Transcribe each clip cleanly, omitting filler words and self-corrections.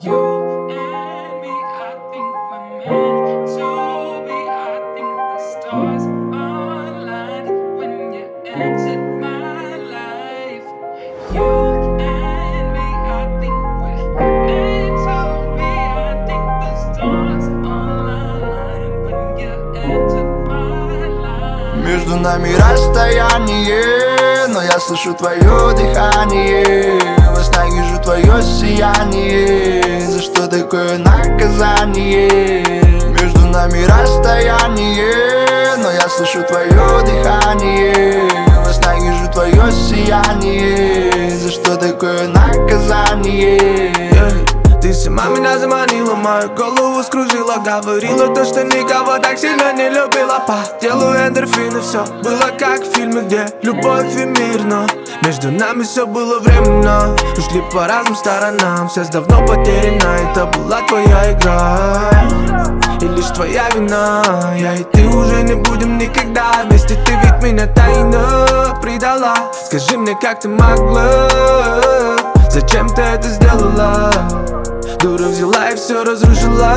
You and me, I think we're meant to be. I think the stars aligned when you entered my life. You and me, I think we're meant to be. I think the stars aligned when you entered my life. Между нами расстояние, но я слышу твое дыхание. Во снах вижу твое сияние. За что такое наказание? Между нами расстояние, но я слышу твое дыхание. Во снах вижу твое сияние. За что такое наказание? Ты сама меня заманила, мою голову скружила. Говорила то, что никого так сильно не любила. По телу эндорфины, все было как в фильме, где любовь и мир. Но между нами все было временно. Ушли по разным сторонам, связь давно потеряна. Это была твоя игра и лишь твоя вина. Я и ты уже не будем никогда вместе. Ты ведь меня тайно предала. Скажи мне, как ты могла? Зачем ты это сделала? Дура взяла и все разрушила.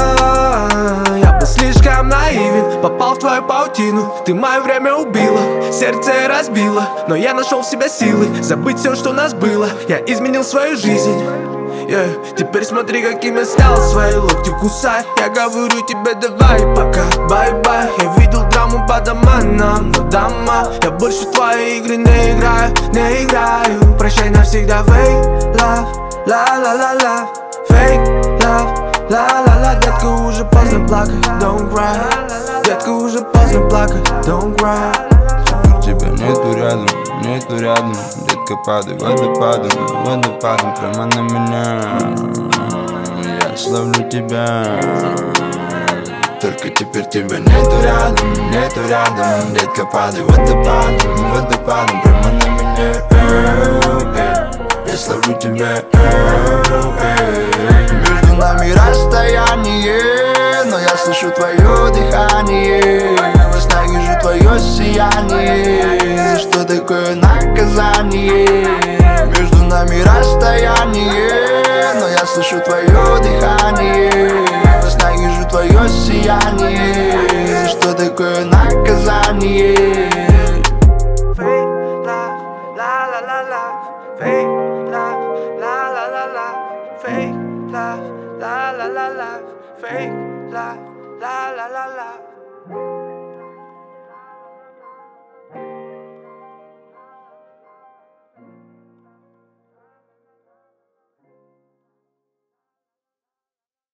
Я был слишком наивен, попал в твою паутину. Ты мое время убила, сердце разбила. Но я нашел в себе силы забыть все, что у нас было. Я изменил свою жизнь. Теперь смотри, каким я стал. Свои локти кусай. Я говорю тебе давай пока, бай-бай. Я видел драму по домам, но дома я больше в твои игры не играю, не играю. Прощай навсегда, fake love, la-la-la-la. Fake love, la-la-la. Детка, уже поздно плакать, don't cry. Детка, уже поздно плакать, don't cry. Тебя нету рядом. Детка, падай водопадом, водопадом прямо на меня. Я словлю тебя. Только теперь тебя нету рядом. Детка, падай водопадом, водопадом прямо на меня. Я словлю тебя. Между нами расстояние, но я слышу твое дыхание. Во снах вижу твое сияние. За что такое наказание? Между нами расстояние, но я слышу твое дыхание. Во снах вижу твое сияние. За что такое наказание? Fake love, la-la-la-la. Fake love, la-la-la-la. Fake love, la-la-la-la. Fake love, la-la-la-la.